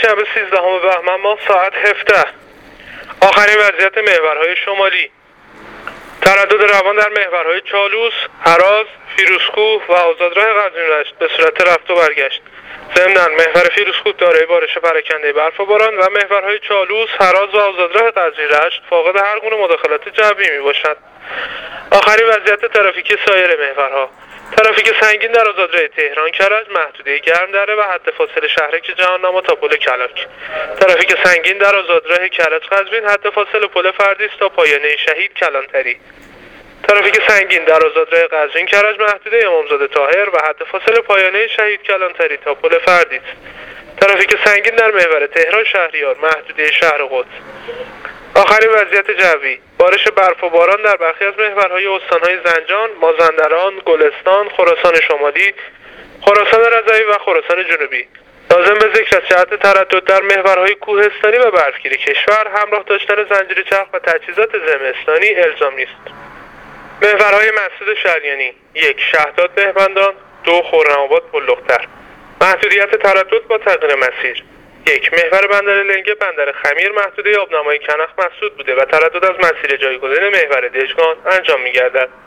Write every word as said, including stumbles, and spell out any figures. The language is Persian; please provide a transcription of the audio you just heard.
شب سیزدهم بهمن ماه ساعت هفده. آخرین وضعیت محورهای شمالی: تردد روان در محورهای چالوس، هراز، فیروزکوه و آزادراه قزوین رشت به صورت رفت و برگشت. ضمناً محور فیروزکوه دارای بارش پراکنده برف و باران و محورهای چالوس، هراز و آزادراه قزوین رشت فاقد هر گونه مداخلت جوی می باشند. آخرین وضعیت ترافیکی سایر محورها: ترافیک سنگین در آزادراه تهران کرج، محدوده گرمدره و حد فاصل شهرک جهان‌نما تا پل کلاک. ترافیک سنگین در آزادراه کرج قزوین، حد فاصل پل فردیس تا پایانه شهید کلانتری. ترافیک سنگین در آزادراه قزوین کرج، محدوده امامزاده طاهر و حد فاصل پایانه شهید کلانتری تا پل فردیس. ترافیک سنگین در محور تهران شهریار، محدوده شهر قدس. آخرین وضعیت جوی: بارش برف و باران در برخی از محورهای استانهای زنجان، مازندران، گلستان، خراسان شمالی، خراسان رضوی و خراسان جنوبی. لازم به ذکر از جهت تردد در محورهای کوهستانی و برفگیر کشور همراه داشتن زنجیر چرخ و تجهیزات زمستانی الزام نیست. محورهای مسدود شریانی: یک شهداد مهمندان، دو خرم‌آباد پل‌دختر. محدودیت تردد با تغییر مسیر: یک محور بندر لنگه بندر خمیر، محدوده آبنمای کنخ مسدود بوده و تردد از مسیر جایگزین محور دژگان انجام می‌گردد.